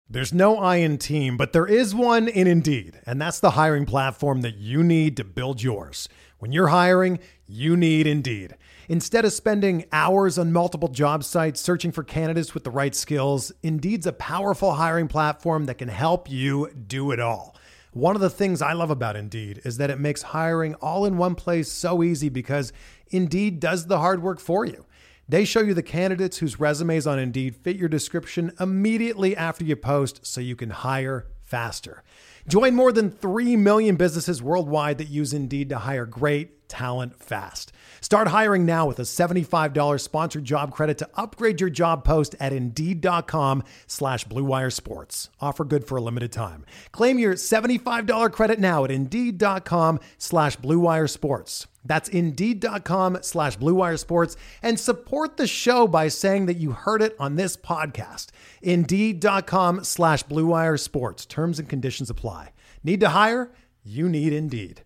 There's no I in team, but there is one in Indeed, and that's the hiring platform that you need to build yours. When you're hiring, you need Indeed. Instead of spending hours on multiple job sites searching for candidates with the right skills, Indeed's a powerful hiring platform that can help you do it all. One of the things I love about Indeed is that it makes hiring all in one place so easy because Indeed does the hard work for you. They show you the candidates whose resumes on Indeed fit your description immediately after you post so you can hire faster. Join more than 3 million businesses worldwide that use Indeed to hire great talent fast. Start hiring now with a $75 sponsored job credit to upgrade your job post at Indeed.com/Blue Wire Sports. Offer good for a limited time. Claim your $75 credit now at Indeed.com/Blue Wire Sports. That's Indeed.com/Blue Wire Sports, and support the show by saying that you heard it on this podcast. Indeed.com/Blue Wire Sports. Terms and conditions apply. Need to hire? You need Indeed.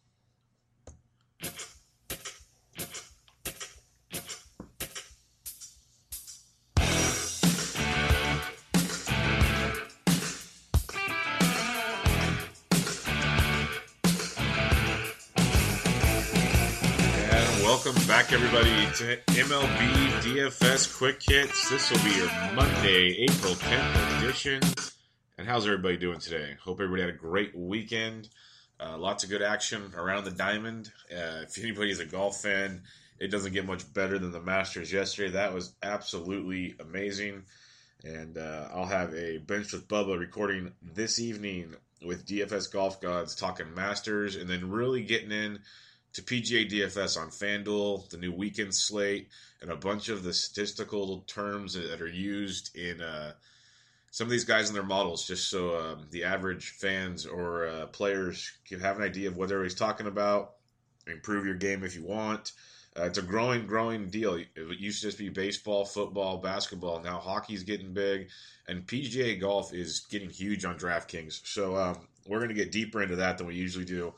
Welcome back, everybody, to MLB DFS Quick Hits. This will be your Monday, April 10th edition. And how's everybody doing today? Hope everybody had a great weekend. Lots of good action around the diamond. If anybody's a golf fan, it doesn't get much better than the Masters yesterday. That was absolutely amazing. And I'll have a Bench with Bubba recording this evening with DFS Golf Gods talking Masters and then really getting in to PGA DFS on FanDuel, the new weekend slate, and a bunch of the statistical terms that are used in some of these guys in their models, just so the average fans or players can have an idea of what everybody's talking about. Improve your game if you want. It's a growing deal. It used to just be baseball, football, basketball. Now hockey's getting big, and PGA golf is getting huge on DraftKings. So we're going to get deeper into that than we usually do.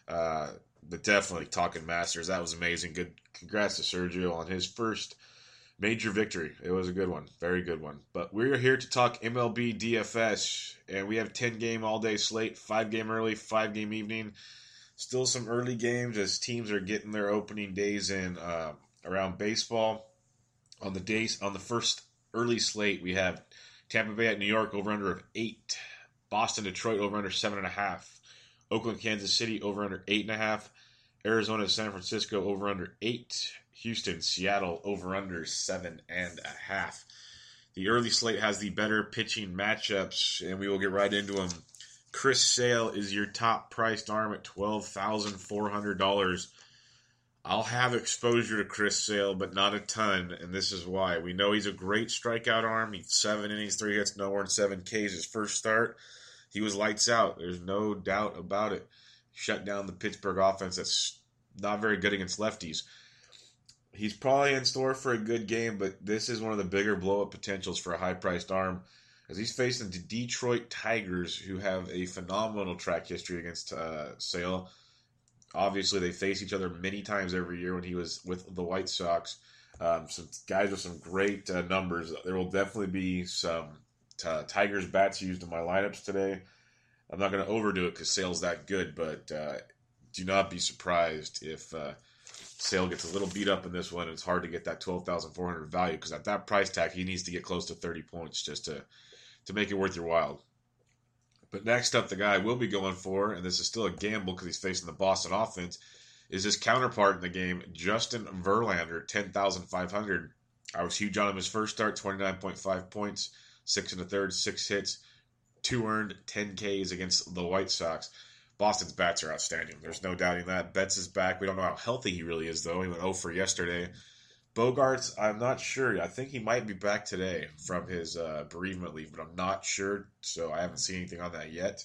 But definitely talking Masters, that was amazing. Good, congrats to Sergio on his first major victory. It was a good one, very good one. But we're here to talk MLB DFS, and we have 10-game all-day slate, 5-game early, 5-game evening. Still some early games as teams are getting their opening days in around baseball. On the first early slate, we have Tampa Bay at New York over under of 8, Boston Detroit over under 7.5. Oakland, Kansas City, over under 8.5. Arizona, San Francisco, over under 8. Houston, Seattle, over under 7.5. The early slate has the better pitching matchups, and we will get right into them. Chris Sale is your top priced arm at $12,400. I'll have exposure to Chris Sale, but not a ton, and this is why. We know he's a great strikeout arm. He's 7 innings, 3 hits, no more than 7 Ks his first start. He was lights out. There's no doubt about it. Shut down the Pittsburgh offense that's not very good against lefties. He's probably in store for a good game, but this is one of the bigger blow-up potentials for a high-priced arm as he's facing the Detroit Tigers, who have a phenomenal track history against Sale. Obviously, they face each other many times every year when he was with the White Sox. Some guys with some great numbers. There will definitely be some Tigers bats used in my lineups today. I'm not going to overdo it because Sale's that good, but do not be surprised if Sale gets a little beat up in this one. It's hard to get that $12,400 value because at that price tag, he needs to get close to 30 points just to make it worth your while. But next up, the guy I will be going for, and this is still a gamble because he's facing the Boston offense, is his counterpart in the game, Justin Verlander, $10,500. I was huge on him his first start, 29.5 points. 6 1/3, 6 hits, 2 earned, 10 Ks against the White Sox. Boston's bats are outstanding. There's no doubting that. Betts is back. We don't know how healthy he really is, though. He went 0 for yesterday. Bogarts, I'm not sure. I think he might be back today from his bereavement leave, but I'm not sure, so I haven't seen anything on that yet.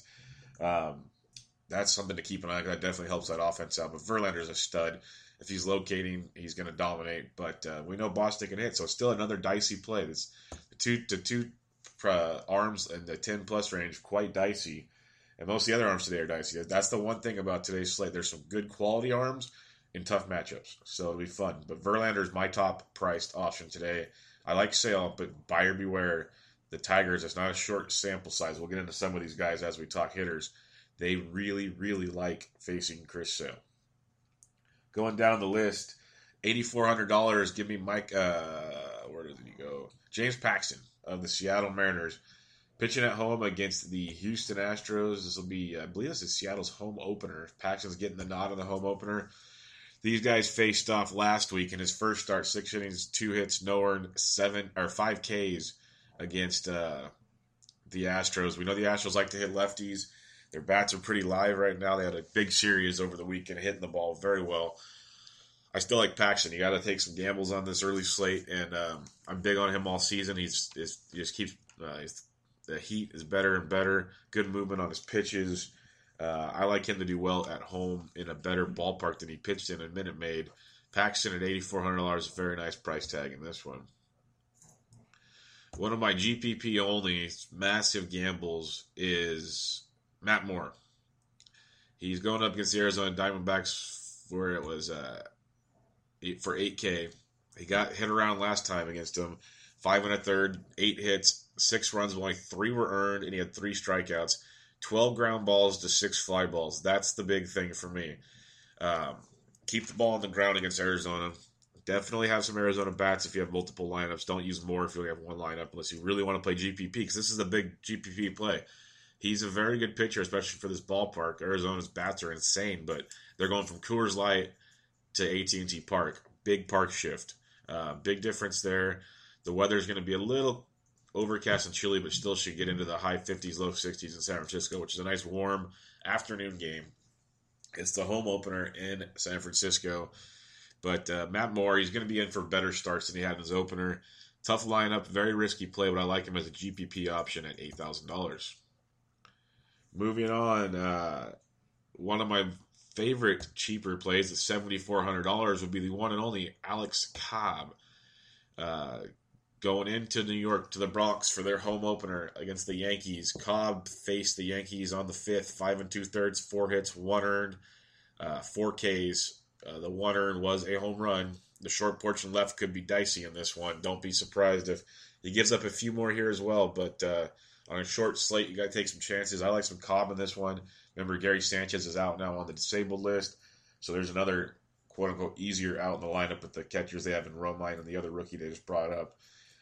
That's something to keep an eye on. That definitely helps that offense out. But Verlander's a stud. If he's locating, he's going to dominate. But we know Boston can hit, so it's still another dicey play. It's the two arms in the 10-plus range, quite dicey. And most of the other arms today are dicey. That's the one thing about today's slate. There's some good quality arms in tough matchups, so it'll be fun. But Verlander is my top-priced option today. I like Sale, but buyer beware. the Tigers, it's not a short sample size. We'll get into some of these guys as we talk hitters. They really, really like facing Chris Sale. Going down the list, $8,400. Give me Mike. Where did he go? James Paxton of the Seattle Mariners, pitching at home against the Houston Astros. This will be, I believe, this is Seattle's home opener. Paxton's getting the nod on the home opener. These guys faced off last week in his first start, 6 innings, 2 hits, no earned, 5 Ks against the Astros. We know the Astros like to hit lefties. Their bats are pretty live right now. They had a big series over the weekend, hitting the ball very well. I still like Paxton. You got to take some gambles on this early slate, and I'm big on him all season. He just keeps the heat is better and better. Good movement on his pitches. I like him to do well at home in a better ballpark than he pitched in Minute Maid. Paxton at $8,400, a very nice price tag in this one. One of my GPP only massive gambles is Matt Moore. He's going up against the Arizona Diamondbacks where it was for 8K. He got hit around last time against them. 5 1/3, 8 hits, 6 runs, only 3 were earned, and he had 3 strikeouts. 12 ground balls to 6 fly balls. That's the big thing for me. Keep the ball on the ground against Arizona. Definitely have some Arizona bats if you have multiple lineups. Don't use more if you only have one lineup unless you really want to play GPP, because this is a big GPP play. He's a very good pitcher, especially for this ballpark. Arizona's bats are insane, but they're going from Coors Light to AT&T Park. Big park shift. Big difference there. The weather's going to be a little overcast and chilly, but still should get into the high 50s, low 60s in San Francisco, which is a nice warm afternoon game. It's the home opener in San Francisco. But Matt Moore, he's going to be in for better starts than he had in his opener. Tough lineup, very risky play, but I like him as a GPP option at $8,000. Moving on, one of my favorite cheaper plays at $7,400 would be the one and only Alex Cobb. Going into New York to the Bronx for their home opener against the Yankees. Cobb faced the Yankees on the 5th, 5 2/3, 4 hits, 1 earned, 4 Ks. The 1 earned was a home run. The short portion left could be dicey in this one. Don't be surprised if he gives up a few more here as well. But on a short slate, you got to take some chances. I like some Cobb in this one. Remember, Gary Sanchez is out now on the disabled list. So there's another quote-unquote easier out in the lineup with the catchers they have in Romine and the other rookie they just brought up.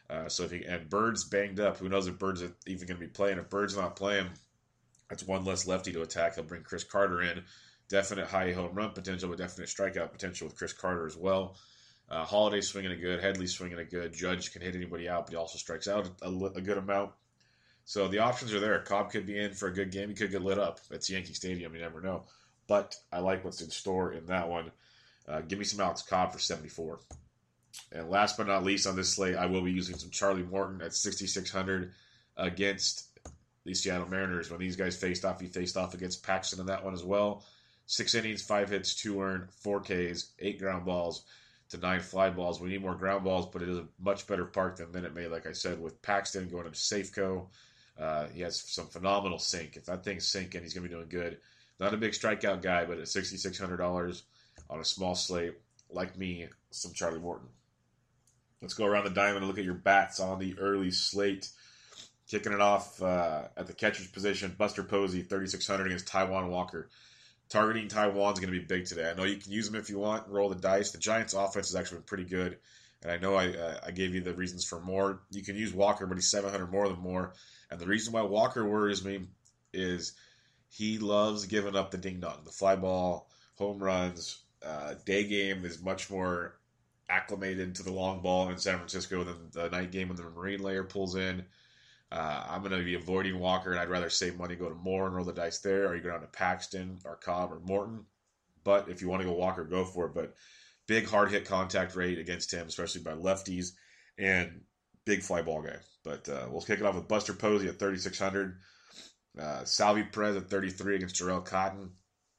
And Bird's banged up. Who knows if Bird's even going to be playing? If Bird's not playing, that's one less lefty to attack. He'll bring Chris Carter in. Definite high home run potential, but definite strikeout potential with Chris Carter as well. Holiday swinging it good. Headley swinging it good. Judge can hit anybody out, but he also strikes out a good amount. So the options are there. Cobb could be in for a good game. He could get lit up. It's Yankee Stadium. You never know. But I like what's in store in that one. Give me some Alex Cobb for $74. And last but not least on this slate, I will be using some Charlie Morton at $6,600 against the Seattle Mariners. When these guys faced off, he faced off against Paxton in that one as well. 6 innings, 5 hits, 2 earned, 4 Ks, 8 ground balls to 9 fly balls. We need more ground balls, but it is a much better park than Minute Maid, like I said, with Paxton going to Safeco. He has some phenomenal sink. If that thing's sinking, he's going to be doing good. Not a big strikeout guy, but at $6,600 on a small slate, like me, some Charlie Morton. Let's go around the diamond and look at your bats on the early slate. Kicking it off at the catcher's position, Buster Posey, $3,600 against Taijuan Walker. Targeting Taijuan's going to be big today. I know you can use them if you want, roll the dice. The Giants' offense has actually been pretty good, and I know I gave you the reasons for more. You can use Walker, but he's $700 more than more. And the reason why Walker worries me is he loves giving up the ding-dong, the fly ball, home runs. Day game is much more acclimated to the long ball in San Francisco than the night game when the Marine layer pulls in. I'm going to be avoiding Walker, and I'd rather save money, go to Moore and roll the dice there, or you go down to Paxton or Cobb or Morton. But if you want to go Walker, go for it. But big hard hit contact rate against him, especially by lefties, and big fly ball guy. But we'll kick it off with Buster Posey at $3,600. Salvi Perez at $33 against Jarrell Cotton.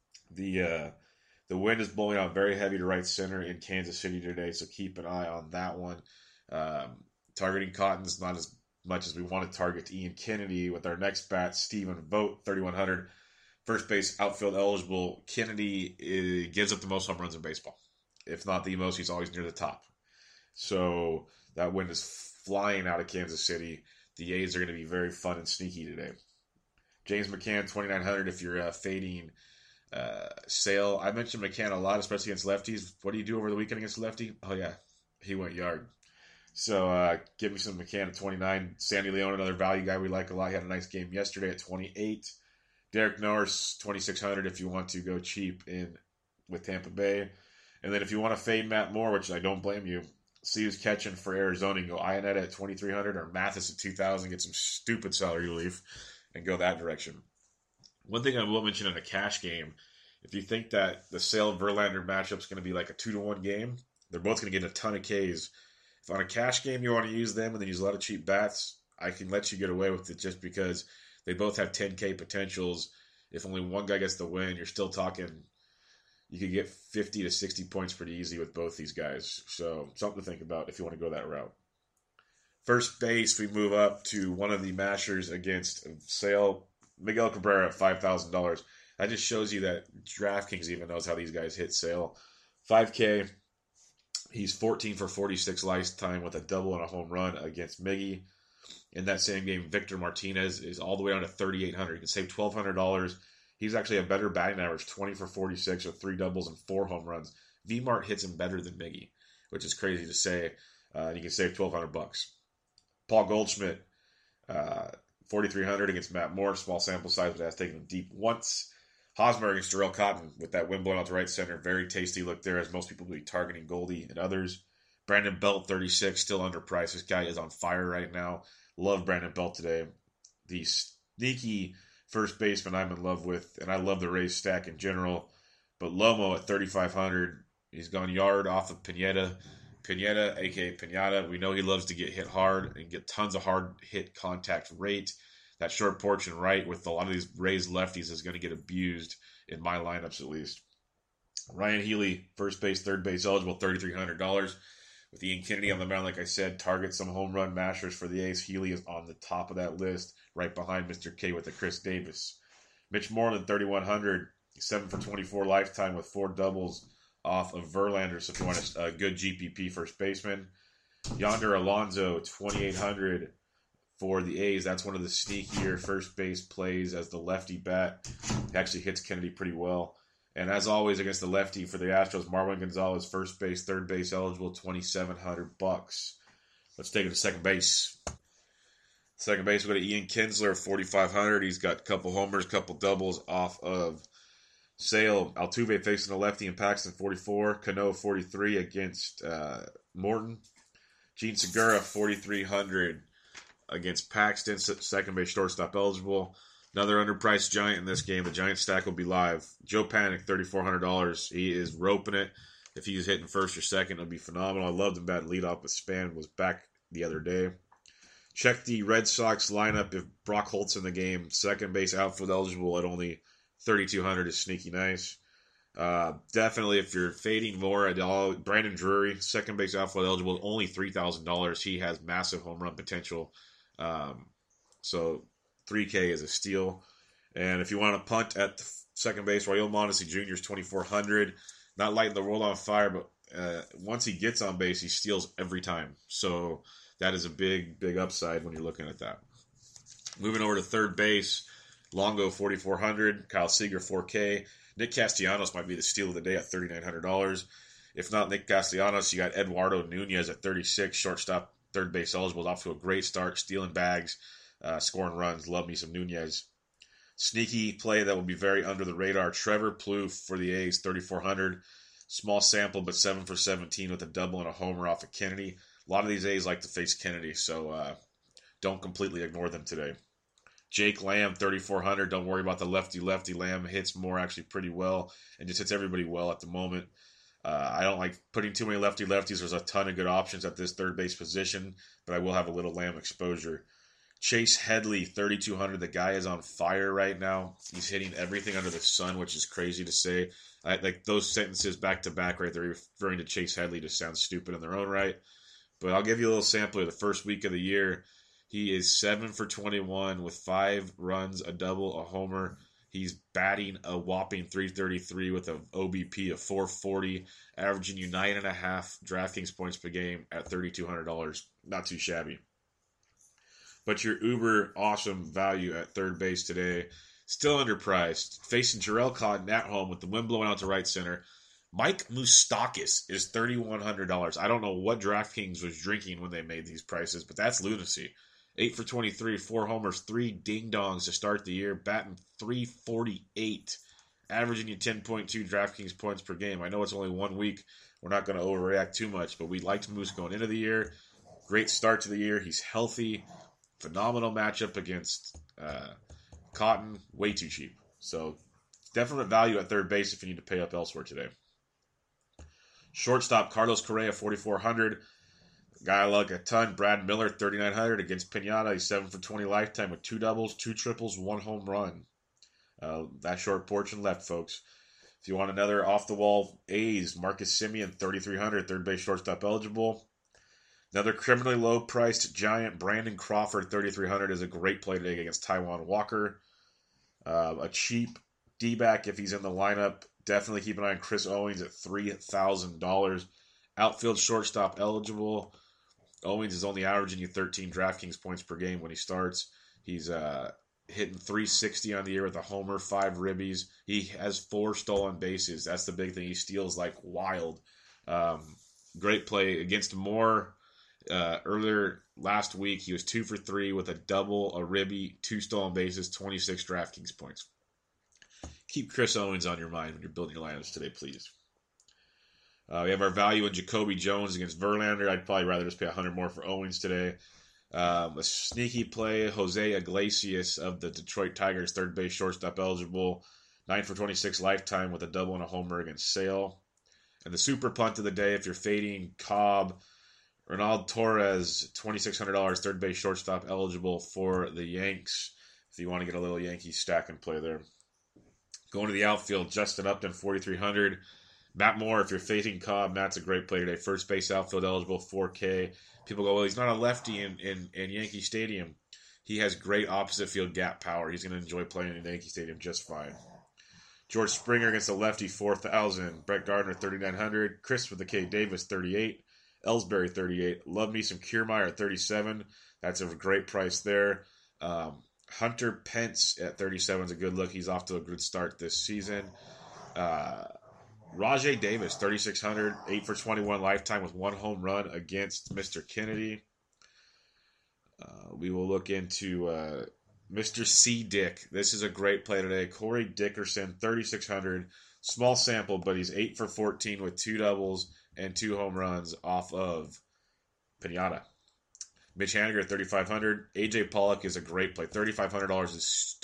The wind is blowing out very heavy to right center in Kansas City today, so keep an eye on that one. Targeting Cotton's not as much as we want to target Ian Kennedy with our next bat, Stephen Vogt, $3,100. First base outfield eligible. Kennedy gives up the most home runs in baseball. If not the most, he's always near the top. So that wind is flying out of Kansas City. the A's are going to be very fun and sneaky today. James McCann, 2,900 if you're fading Sale. I mentioned McCann a lot, especially against lefties. What do you do over the weekend against lefty? Oh, yeah, he went yard. So give me some McCann at 29. Sandy Leon, another value guy we like a lot. He had a nice game yesterday at 28. Derek Norris, 2,600 if you want to go cheap in with Tampa Bay. And then if you want to fade Matt Moore, which I don't blame you, see who's catching for Arizona. You go Ionetta at 2,300 or Mathis at 2,000. Get some stupid salary relief and go that direction. One thing I will mention in a cash game, if you think that the Sale-Verlander matchup is going to be like a 2-1 game, they're both going to get a ton of Ks. If on a cash game you want to use them and then use a lot of cheap bats, I can let you get away with it just because they both have 10K potentials. If only one guy gets the win, you're still talking, you could get 50 to 60 points pretty easy with both these guys. So something to think about if you want to go that route. First base, we move up to one of the mashers against Sale. Miguel Cabrera at $5,000. That just shows you that DraftKings even knows how these guys hit Sale. 5K. He's 14 for 46 lifetime with a double and a home run against Miggy. In that same game, Victor Martinez is all the way down to 3,800. You can save $1,200. He's actually a better batting average, 20 for 46 with 3 doubles and 4 home runs. V-Mart hits him better than Miggy, which is crazy to say. You can save $1,200. Paul Goldschmidt, 4,300 against Matt Moore. Small sample size, but that's taken him deep once. Hosmer against Jarrell Cotton with that wind blowing out to right center. Very tasty look there, as most people will be targeting Goldie and others. Brandon Belt, 36, still underpriced. This guy is on fire right now. Love Brandon Belt today. The sneaky first baseman I'm in love with, and I love the Rays stack in general. But Lomo at 3,500, he's gone yard off of Pineda. Pineda, a.k.a. Pinata, we know he loves to get hit hard and get tons of hard hit contact rate. That short porch and right with a lot of these Rays lefties is going to get abused in my lineups at least. Ryan Healy, first base, third base eligible, $3,300. With Ian Kennedy on the mound, like I said, target some home run mashers for the A's. Healy is on the top of that list, right behind Mr. K with the Chris Davis. Mitch Moreland, 3,100, 7 for 24 lifetime with 4 doubles off of Verlander, so if you want a good GPP first baseman. Yonder Alonso, 2,800 for the A's. That's one of the sneakier first base plays as the lefty bat. He actually hits Kennedy pretty well. And as always against the lefty for the Astros, Marwin Gonzalez, first base, third base eligible, $2,700. Let's take it to second base. Second base, we go to Ian Kinsler, 4,500. He's got a couple homers, couple doubles off of Sale. Altuve facing the lefty and Paxton, 44. Cano, 43 against Morton. Gene Segura, 4,300 against Paxton, second base shortstop eligible. Another underpriced Giant in this game. The Giant stack will be live. Joe Panic, $3,400. He is roping it. If he's hitting first or second, it'll be phenomenal. I loved him bad leadoff with Span. Was back the other day. Check the Red Sox lineup if Brock Holt's in the game. Second base outfield eligible at only $3,200 is sneaky nice. Definitely, if you're fading more at all, Brandon Drury, second base outfield eligible, only $3,000. He has massive home run potential. So $3K is a steal. And if you want to punt at the second base, Royal Mondesi Jr. is $2,400. Not lighting the world on fire, but once he gets on base, he steals every time. So that is a big, big upside when you're looking at that. Moving over to third base, Longo, $4,400. Kyle Seager, $4K. Nick Castellanos might be the steal of the day at $3,900. If not Nick Castellanos, you got Eduardo Nunez at $36, shortstop, third base eligible, off to a great start, stealing bags, scoring runs. Love me some Nunez. Sneaky play that will be very under the radar. Trevor Plouffe for the A's, $3,400. Small sample, but 7 for 17 with a double and a homer off of Kennedy. A lot of these A's like to face Kennedy, so don't completely ignore them today. Jake Lamb, $3,400. Don't worry about the lefty-lefty. Lamb hits more actually pretty well and just hits everybody well at the moment. I don't like putting too many lefty-lefties. There's a ton of good options at this third base position, but I will have a little Lamb exposure. Chase Headley, $3,200. The guy is on fire right now. He's hitting everything under the sun, which is crazy to say. Like those sentences back to back right there, referring to Chase Headley, just sounds stupid in their own right. But I'll give you a little sample of the first week of the year. He is 7 for 21 with 5 runs, a double, a homer. He's batting a whopping .333 with an OBP of .440, averaging you 9.5 DraftKings points per game at $3,200. Not too shabby. but your uber awesome value at third base today, still underpriced, facing Jarrell Cotton at home with the wind blowing out to right center. Mike Moustakas is $3,100. I don't know what DraftKings was drinking when they made these prices, but that's lunacy. 8 for 23, 4 homers, 3 ding-dongs to start the year, batting .348, averaging you 10.2 DraftKings points per game. I know it's only 1 week. We're not going to overreact too much, but we liked Moose going into the year. Great start to the year. He's healthy. Phenomenal matchup against Cotton. Way too cheap. So definite value at third base if you need to pay up elsewhere today. Shortstop, Carlos Correa, $4,400. Guy I like a ton. Brad Miller, $3,900 against Pinata. He's 7 for 20 lifetime with 2 doubles, 2 triples, 1 home run. That short porch and left, folks. If you want another off-the-wall A's, Marcus Semien, $3,300, third base shortstop eligible. Another criminally low-priced giant, Brandon Crawford, $3,300, is a great play today against Taijuan Walker. A cheap D-back if he's in the lineup. Definitely keep an eye on Chris Owings at $3,000. Outfield shortstop eligible. Owings is only averaging you 13 DraftKings points per game when he starts. He's hitting .360 on the year with a homer, 5 ribbies. He has 4 stolen bases. That's the big thing. He steals like wild. Great play against Moore. Earlier last week, he was 2 for 3 with a double, a ribby, 2 stolen bases, 26 DraftKings points. Keep Chris Owens on your mind when you're building your lineups today, please. We have our value in Jacoby Jones against Verlander. I'd probably rather just pay $100 more for Owens today. A sneaky play, Jose Iglesias of the Detroit Tigers, third base shortstop eligible. 9 for 26 lifetime with a double and a homer against Sale. And the super punt of the day, if you're fading Cobb, Ronald Torres, $2,600, third base shortstop eligible for the Yanks. If you want to get a little Yankee stack and play there. Going to the outfield, Justin Upton, $4,300. Matt Moore, if you're fading Cobb, Matt's a great play today. First base outfield eligible, $4K. People go, well, he's not a lefty in Yankee Stadium. He has great opposite field gap power. He's going to enjoy playing in Yankee Stadium just fine. George Springer against the lefty, $4,000. Brett Gardner, $3,900. Chris with the K. Davis, $38. Ellsbury, $38. Love me some Kiermaier at $37. That's a great price there. Hunter Pence at $37 is a good look. He's off to a good start this season. Rajai Davis, $3,600, 8 for 21 lifetime with 1 home run against Mr. Kennedy. We will look into Mr. C. Dick. This is a great play today. Corey Dickerson, $3,600. Small sample, but he's 8 for 14 with 2 doubles and 2 home runs off of Pinata. Mitch Haniger at $3,500. AJ Pollock is a great play. $3,500 is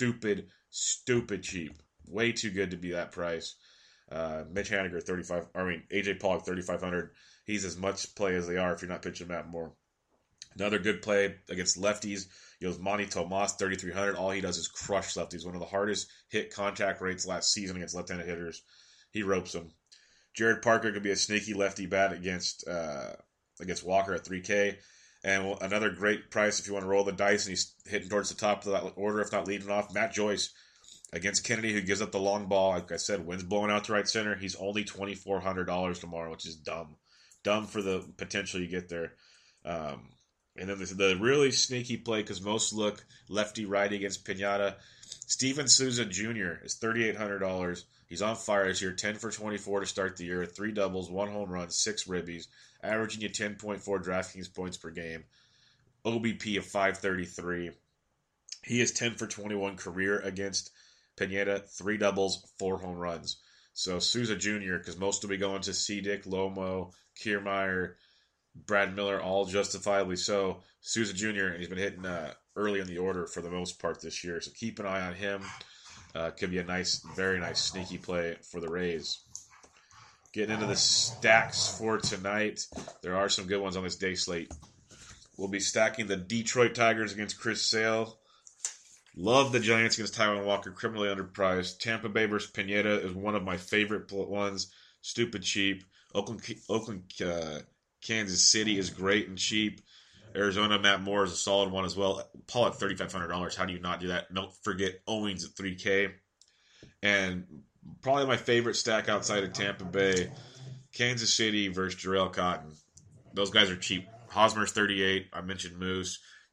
stupid cheap. Way too good to be that price. Mitch Haniger, AJ Pollock, $3,500. He's as much play as they are if you're not pitching Matt Moore. Another good play against lefties. Yosmani Tomas, $3,300. All he does is crush lefties. One of the hardest hit contact rates last season against left-handed hitters. He ropes them. Jared Parker could be a sneaky lefty bat against Walker at $3K. And another great price if you want to roll the dice and he's hitting towards the top of that order, if not leading off. Matt Joyce against Kennedy, who gives up the long ball. Like I said, wind's blowing out to right center. He's only $2,400 tomorrow, which is dumb. Dumb for the potential you get there. And then the really sneaky play, because most look lefty-righty against Pinata. Steven Souza Jr. is $3,800. He's on fire this year, 10 for 24 to start the year, 3 doubles, 1 home run, 6 ribbies, averaging you 10.4 DraftKings points per game, OBP of 533. He is 10 for 21 career against Pineda, 3 doubles, 4 home runs. So Souza Jr., because most will be going to C-Dick, Lomo, Kiermaier, Brad Miller, all justifiably so. Souza Jr., and he's been hitting early in the order for the most part this year. So keep an eye on him. Could be a nice, very nice sneaky play for the Rays. Getting into the stacks for tonight. There are some good ones on this day slate. We'll be stacking the Detroit Tigers against Chris Sale. Love the Giants against Taijuan Walker, criminally underpriced. Tampa Bay versus Pineda is one of my favorite ones. Stupid cheap. Oakland Kansas City is great and cheap. Arizona, Matt Moore is a solid one as well. Paul at $3,500. How do you not do that? Don't forget Owens at $3K. And probably my favorite stack outside of Tampa Bay, Kansas City versus Jarrell Cotton. Those guys are cheap. Hosmer's $38. I mentioned Moose.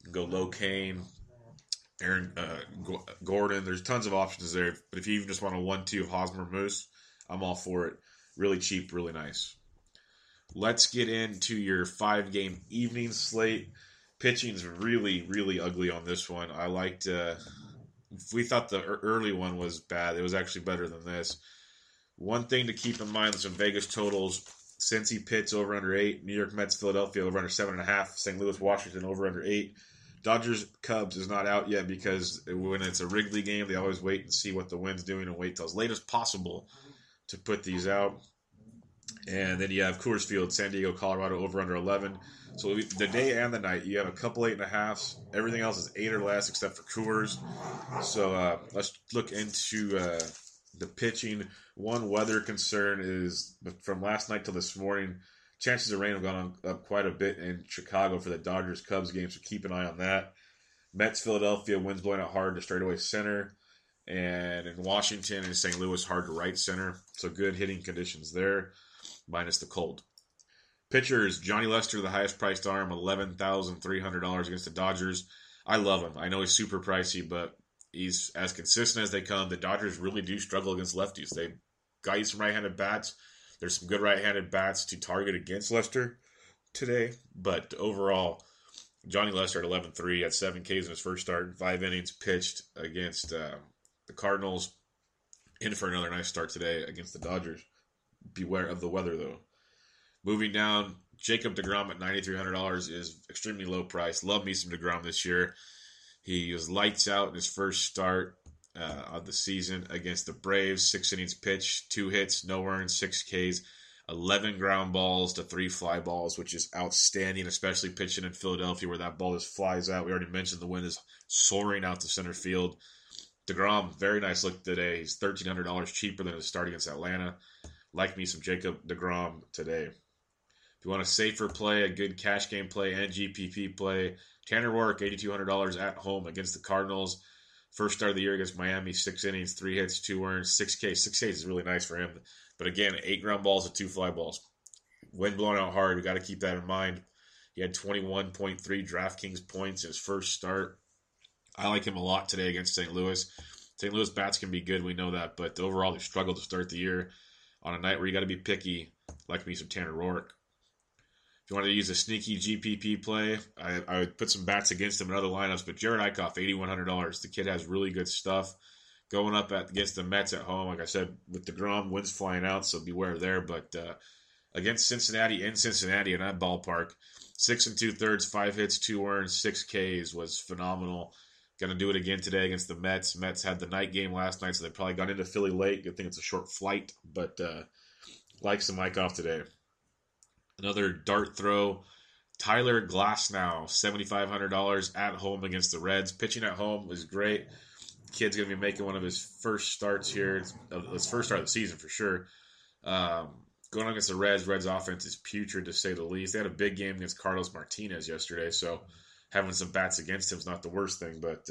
Go Locaine, Aaron Gordon. There's tons of options there. But if you even just want a 1-2 of Hosmer Moose, I'm all for it. Really cheap, really nice. Let's get into your 5-game evening slate. Pitching's really, really ugly on this one. I liked. We thought the early one was bad. It was actually better than this. One thing to keep in mind with some Vegas totals: Cincy Pitts over under 8, New York Mets Philadelphia over under 7.5, St. Louis Washington over under 8. Dodgers Cubs is not out yet because when it's a Wrigley game, they always wait and see what the wind's doing and wait till as late as possible to put these out. And then you have Coors Field, San Diego, Colorado over under 11. So the day and the night, you have a couple 8.5s. Everything else is 8 or less except for Coors. So let's look into the pitching. One weather concern is from last night till this morning. Chances of rain have gone up quite a bit in Chicago for the Dodgers-Cubs game, so keep an eye on that. Mets-Philadelphia, winds blowing out hard to straightaway center. And in Washington and St. Louis, hard to right center. So good hitting conditions there, minus the cold. Pitchers, Johnny Lester, the highest priced arm, $11,300 against the Dodgers. I love him. I know he's super pricey, but he's as consistent as they come. The Dodgers really do struggle against lefties. They got you some right-handed bats. There's some good right-handed bats to target against Lester today. But overall, Johnny Lester at 11-3 had 7 Ks in his first start, 5 innings pitched against the Cardinals. In for another nice start today against the Dodgers. Beware of the weather, though. Moving down, Jacob deGrom at $9,300 is extremely low price. Love me some deGrom this year. He was lights out in his first start of the season against the Braves. 6 innings pitched, 2 hits, no earned, 6 Ks, 11 ground balls to 3 fly balls, which is outstanding, especially pitching in Philadelphia where that ball just flies out. We already mentioned the wind is soaring out to center field. deGrom, very nice look today. He's $1,300 cheaper than his start against Atlanta. Like me some Jacob deGrom today. If you want a safer play, a good cash game play, and GPP play, Tanner Roark, $8,200 at home against the Cardinals. First start of the year against Miami, 6 innings, 3 hits, 2 earned, 6 Ks. 6 Ks is really nice for him. But again, 8 ground balls and 2 fly balls. Wind blowing out hard. We got to keep that in mind. He had 21.3 DraftKings points in his first start. I like him a lot today against St. Louis. St. Louis bats can be good, we know that, but overall they struggled to start the year. On a night where you got to be picky, like me some Tanner Roark. If you wanted to use a sneaky GPP play, I would put some bats against him in other lineups, but Jared Eichhoff, $8,100. The kid has really good stuff. Going up against the Mets at home, like I said, with deGrom, winds flying out, so beware there. But against Cincinnati, in Cincinnati, in that ballpark, 6 2/3, 5 hits, 2 earned, 6 Ks was phenomenal. Going to do it again today against the Mets. Mets had the night game last night, so they probably got into Philly late. Good thing it's a short flight, but like some Eichhoff today. Another dart throw. Tyler Glasnow, $7,500 at home against the Reds. Pitching at home was great. Kid's going to be making one of his first starts here. His first start of the season for sure. Going against the Reds. Reds offense is putrid to say the least. They had a big game against Carlos Martinez yesterday, so having some bats against him is not the worst thing. But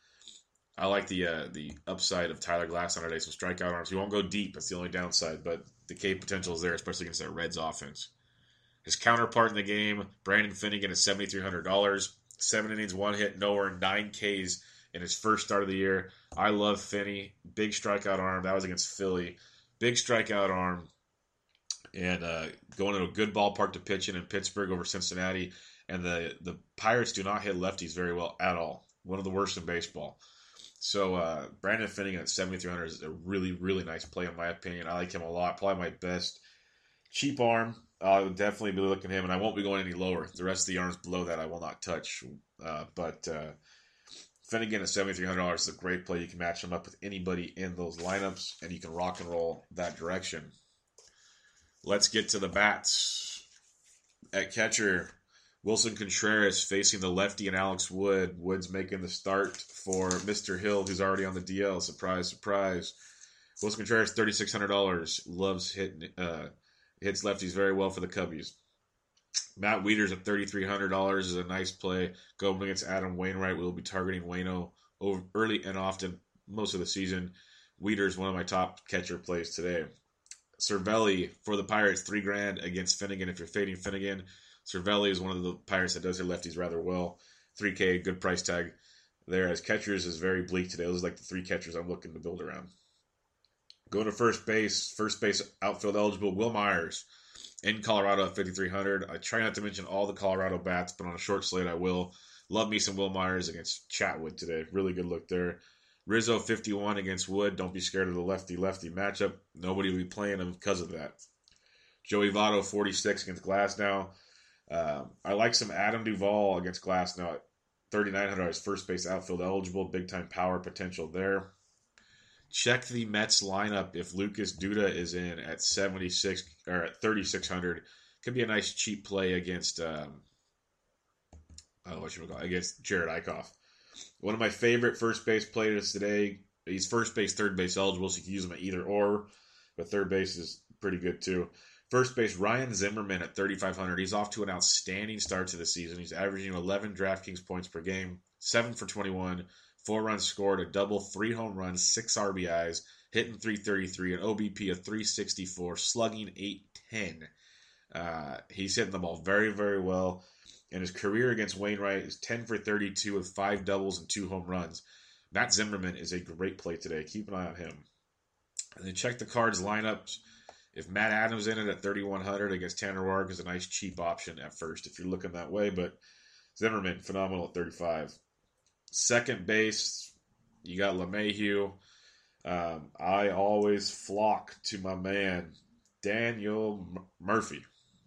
I like the upside of Tyler Glasnow today. Some strikeout arms. He won't go deep. That's the only downside. But the K potential is there, especially against that Reds offense. His counterpart in the game, Brandon Finnegan, at $7,300. 7 innings, 1 hit, no earned, 9 Ks in his first start of the year. I love Finney. Big strikeout arm. That was against Philly. Big strikeout arm. And going to a good ballpark to pitch in Pittsburgh over Cincinnati. And the Pirates do not hit lefties very well at all. One of the worst in baseball. So Brandon Finnegan at $7,300 is a really, really nice play in my opinion. I like him a lot. Probably my best cheap arm. I would definitely be looking at him, and I won't be going any lower. The rest of the arms below that I will not touch. But Finnegan at $7,300 is a great play. You can match him up with anybody in those lineups, and you can rock and roll that direction. Let's get to the bats. At catcher, Wilson Contreras facing the lefty and Alex Wood. Wood's making the start for Mr. Hill, who's already on the DL. Surprise, surprise. Wilson Contreras, $3,600. Loves hitting. Hits lefties very well for the Cubbies. Matt Wieters at $3,300 is a nice play. Going against Adam Wainwright. We'll be targeting Waino over early and often most of the season. Wieters, one of my top catcher plays today. Cervelli for the Pirates, $3,000 against Finnegan. If you're fading Finnegan, Cervelli is one of the Pirates that does their lefties rather well. $3K, good price tag there. As catchers is very bleak today. Those are like the 3 catchers I'm looking to build around. Going to first base outfield eligible, Will Myers in Colorado at 5,300. I try not to mention all the Colorado bats, but on a short slate I will. Love me some Will Myers against Chatwood today. Really good look there. Rizzo 51 against Wood. Don't be scared of the lefty-lefty matchup. Nobody will be playing him because of that. Joey Votto 46 against Glasnow. I like some Adam Duvall against Glasnow at 3,900. First base outfield eligible. Big time power potential there. Check the Mets lineup if Lucas Duda is in at 76 or at 3,600. Could be a nice cheap play against against Jared Eichhoff. One of my favorite first base players today. He's first base, third base eligible, so you can use him at either or. But third base is pretty good too. First base, Ryan Zimmerman at 3,500. He's off to an outstanding start to the season. He's averaging 11 DraftKings points per game, 7 for 21, 4 runs scored, a double, 3 home runs, 6 RBIs, hitting .333, an OBP of .364, slugging .810. He's hitting the ball very, very well. And his career against Wainwright is 10 for 32 with 5 doubles and 2 home runs. Matt Zimmerman is a great play today. Keep an eye on him. And then check the Cards lineups. If Matt Adams in it at 3,100 against Tanner Roark is a nice cheap option at first if you're looking that way. But Zimmerman, phenomenal at 35. Second base, you got LeMahieu. I always flock to my man, Daniel Murphy.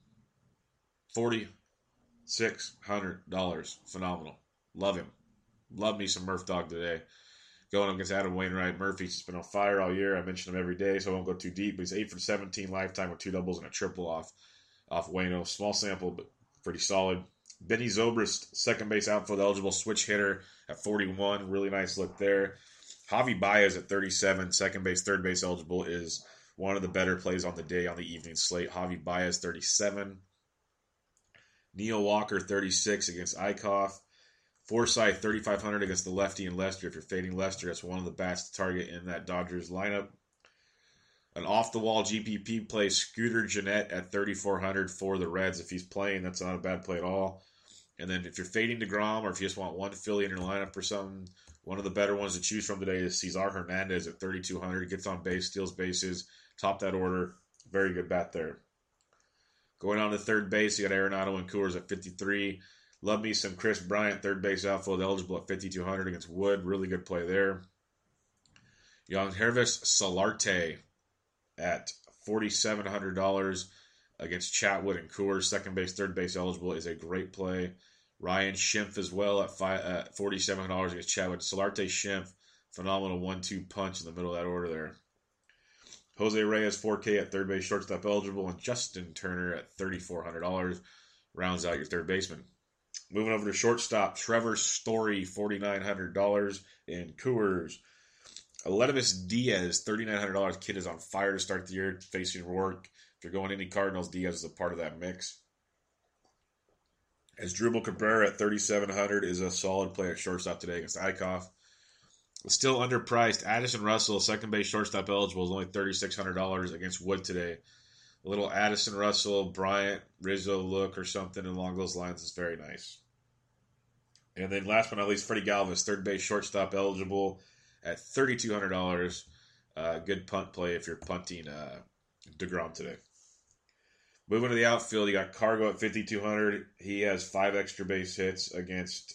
$4,600. Phenomenal. Love him. Love me some Murph Dog today. Going against Adam Wainwright. Murphy's just been on fire all year. I mentioned him every day, so I won't go too deep. But he's 8 for 17 lifetime with 2 doubles and a triple off Waino. Small sample, but pretty solid. Benny Zobrist, second base outfield eligible, switch hitter at 41. Really nice look there. Javi Baez at 37, second base, third base eligible, is one of the better plays on the day on the evening slate. Javi Baez, 37. Neil Walker, 36 against Eichhoff. Forsythe, 3,500 against the lefty and Lester. If you're fading Lester, that's one of the bats to target in that Dodgers lineup. An off-the-wall GPP play, Scooter Gennett at 3,400 for the Reds. If he's playing, that's not a bad play at all. And then if you're fading DeGrom or if you just want one Philly in your lineup or something, one of the better ones to choose from today is Cesar Hernandez at 3,200. Gets on base, steals bases, top that order. Very good bat there. Going on to third base, you got Arenado and Coors at 53. Love me some Chris Bryant, third base outfield eligible at 5,200 against Wood. Really good play there. Yangervis Solarte at $4,700 against Chatwood and Coors. Second base, third base eligible is a great play. Ryan Schimpf as well at $4,700 against Chatwood. Solarte Schimpf, phenomenal 1-2 punch in the middle of that order there. Jose Reyes, 4K at third base, shortstop eligible, and Justin Turner at $3,400 rounds out your third baseman. Moving over to shortstop, Trevor Story, $4,900 in Coors. Aledmus Diaz, $3,900. Kid is on fire to start the year, facing Roark. If you're going any Cardinals, Diaz is a part of that mix. As Drupal Cabrera at $3,700 is a solid play at shortstop today against Eichhoff. Still underpriced, Addison Russell, second base shortstop eligible, is only $3,600 against Wood today. A little Addison Russell, Bryant, Rizzo look or something along those lines is very nice. And then last but not least, Freddie Galvis, third base shortstop eligible at $3,200. Good punt play if you're punting DeGrom today. Moving to the outfield, you got Cargo at 5,200. He has 5 extra base hits against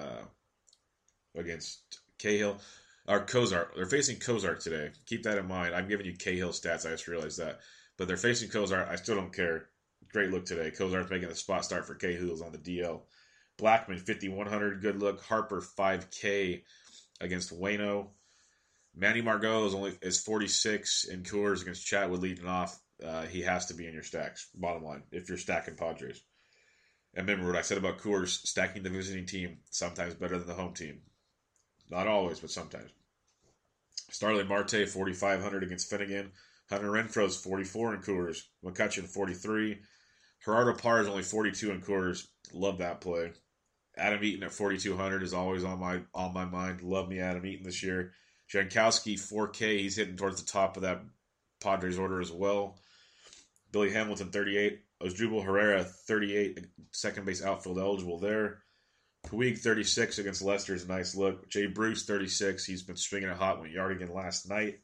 Cahill. Or Cozart. They're facing Cozart today. Keep that in mind. I'm giving you Cahill stats. I just realized that. But they're facing Cozart. I still don't care. Great look today. Cozart's making the spot start for Cahill's on the DL. Blackman, 5,100. Good look. Harper, 5K against Waino. Manny Margot is 46 in Coors against Chatwood leading off. He has to be in your stacks, bottom line, if you're stacking Padres. And remember what I said about Coors, stacking the visiting team, sometimes better than the home team. Not always, but sometimes. Starling Marte, 4,500 against Finnegan. Hunter Renfroe's 44 in Coors. McCutcheon, 43. Gerardo Parra is only 42 in Coors. Love that play. Adam Eaton at 4,200 is always on my mind. Love me Adam Eaton this year. Jankowski, 4K. He's hitting towards the top of that Padres order as well. Billy Hamilton, 38. Osdrubal Herrera, 38. Second base outfield eligible there. Puig 36 against Leicester is a nice look. Jay Bruce 36. He's been swinging it hot, went yard again last night.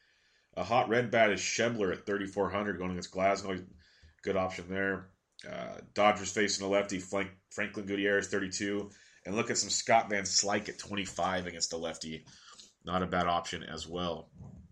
A hot red bat is Schebler at 3,400 going against Glasgow. Good option there. Dodgers facing a lefty, Franklin Gutierrez 32. And look at some Scott Van Slyke at 25 against a lefty. Not a bad option as well.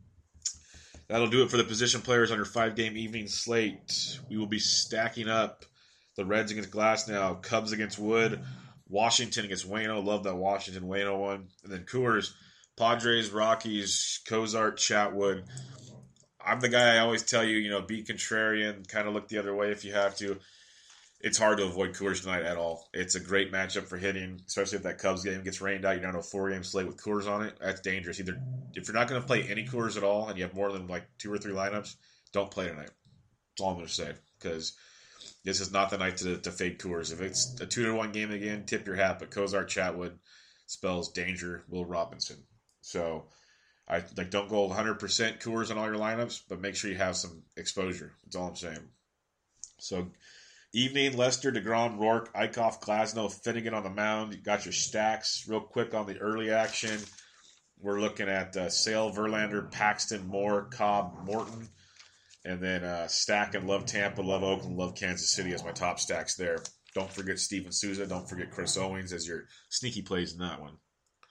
That'll do it for the position players on your 5-game evening slate. We will be stacking up the Reds against Glasgow, Cubs against Wood, Washington against Waino. Love that Washington-Waino one. And then Coors, Padres, Rockies, Cozart, Chatwood. I'm the guy I always tell you, be contrarian, kind of look the other way if you have to. It's hard to avoid Coors tonight at all. It's a great matchup for hitting, especially if that Cubs game gets rained out. You're down to a 4-game slate with Coors on it. That's dangerous. Either if you're not going to play any Coors at all and you have more than like 2 or 3 lineups, don't play tonight. That's all I'm going to say, because this is not the night to fade Coors. If it's a 2-1 game again, tip your hat. But Cozart, Chatwood spells danger. Will Robinson. So I don't go 100% Coors on all your lineups, but make sure you have some exposure. That's all I'm saying. So evening, Lester, DeGrom, Rourke, Eichhoff, Glasnow, Finnegan on the mound. You got your stacks. Real quick on the early action, we're looking at Sale, Verlander, Paxton, Moore, Cobb, Morton. And then stack and love Tampa, love Oakland, love Kansas City as my top stacks there. Don't forget Steven Souza. Don't forget Chris Owings as your sneaky plays in that one.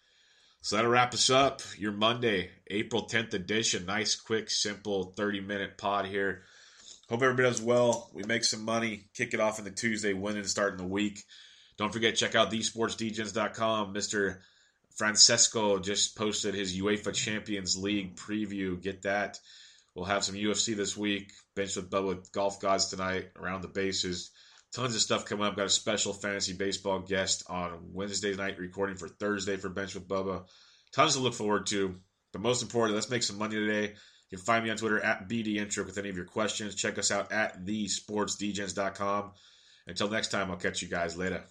So that'll wrap us up. Your Monday, April 10th edition. Nice, quick, simple 30-minute pod here. Hope everybody does well. We make some money. Kick it off in the Tuesday, winning starting the week. Don't forget, check out thesportsdgens.com. Mr. Francesco just posted his UEFA Champions League preview. Get that. We'll have some UFC this week. Bench with Bubba with Golf Gods tonight. Around the bases. Tons of stuff coming up. Got a special fantasy baseball guest on Wednesday night, recording for Thursday for Bench with Bubba. Tons to look forward to. But most important, let's make some money today. You can find me on Twitter at BDintric with any of your questions. Check us out at thesportsdgens.com. Until next time, I'll catch you guys later.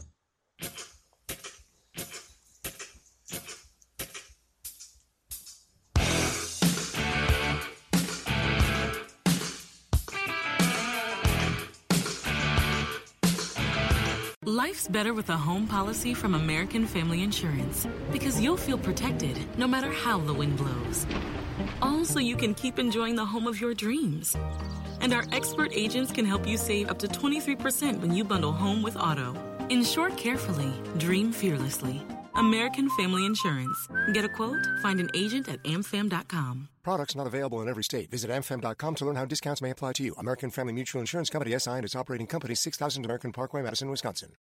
Life's better with a home policy from American Family Insurance, because you'll feel protected no matter how the wind blows. All so you can keep enjoying the home of your dreams. And our expert agents can help you save up to 23% when you bundle home with auto. Insure carefully, dream fearlessly. American Family Insurance. Get a quote? Find an agent at amfam.com. Products not available in every state. Visit amfam.com to learn how discounts may apply to you. American Family Mutual Insurance Company, SI, and its operating company, 6000 American Parkway, Madison, Wisconsin.